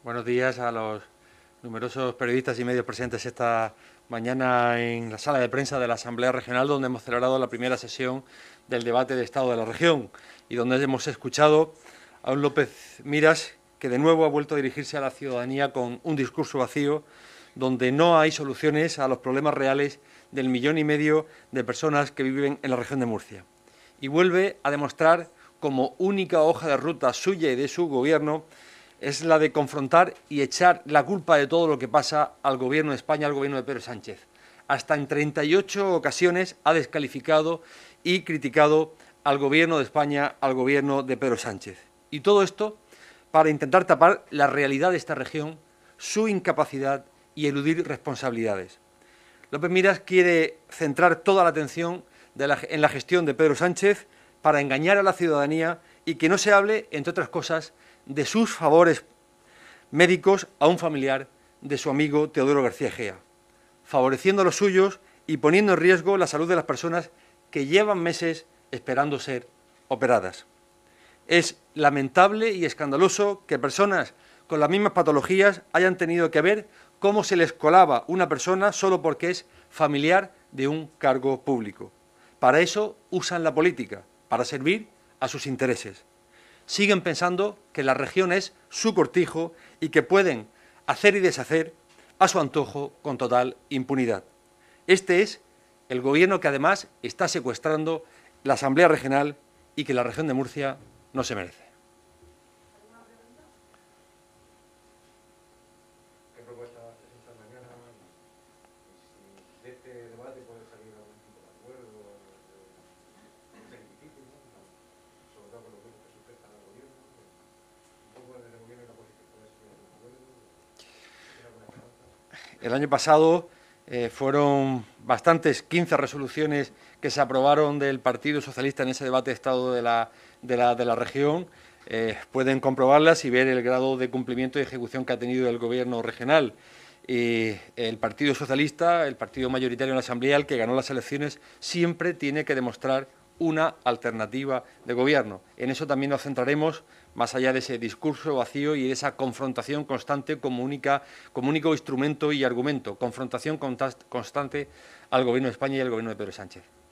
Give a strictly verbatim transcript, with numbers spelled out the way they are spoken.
Buenos días a los numerosos periodistas y medios presentes esta mañana en la sala de prensa de la Asamblea Regional, donde hemos celebrado la primera sesión del debate de Estado de la región y donde hemos escuchado a un López Miras que de nuevo ha vuelto a dirigirse a la ciudadanía con un discurso vacío, donde no hay soluciones a los problemas reales del millón y medio de personas que viven en la región de Murcia. Y vuelve a demostrar como única hoja de ruta suya y de su gobierno es la de confrontar y echar la culpa de todo lo que pasa al Gobierno de España, al Gobierno de Pedro Sánchez. Hasta en treinta y ocho ocasiones ha descalificado y criticado al Gobierno de España, al Gobierno de Pedro Sánchez. Y todo esto para intentar tapar la realidad de esta región, su incapacidad y eludir responsabilidades. López Miras quiere centrar toda la atención de la, en la gestión de Pedro Sánchez para engañar a la ciudadanía y que no se hable, entre otras cosas, de sus favores médicos a un familiar de su amigo Teodoro García Egea, favoreciendo a los suyos y poniendo en riesgo la salud de las personas que llevan meses esperando ser operadas. Es lamentable y escandaloso que personas con las mismas patologías hayan tenido que ver cómo se les colaba una persona solo porque es familiar de un cargo público. Para eso usan la política, para servir a sus intereses. Siguen pensando que la región es su cortijo y que pueden hacer y deshacer a su antojo con total impunidad. Este es el gobierno que además está secuestrando la Asamblea Regional y que la región de Murcia no se merece. ¿Qué propuesta haces esta mañana? Si de este debate puede salir algún tipo de acuerdo, no sé, difícil, ¿no? Sobre todo con los grupos que sustentan al gobierno, un poco desde el gobierno y la política, ¿puede salir algún acuerdo? ¿Tiene alguna esperanza? El año pasado eh, fueron bastantes, quince resoluciones que se aprobaron del Partido Socialista en ese debate de Estado de la, de la, de la región. Eh, pueden comprobarlas y ver el grado de cumplimiento y ejecución que ha tenido el Gobierno regional. Y el Partido Socialista, el partido mayoritario en la Asamblea, el que ganó las elecciones, siempre tiene que demostrar una alternativa de gobierno. En eso también nos centraremos, más allá de ese discurso vacío y de esa confrontación constante como, única, como único instrumento y argumento, confrontación constante al Gobierno de España y al Gobierno de Pedro Sánchez.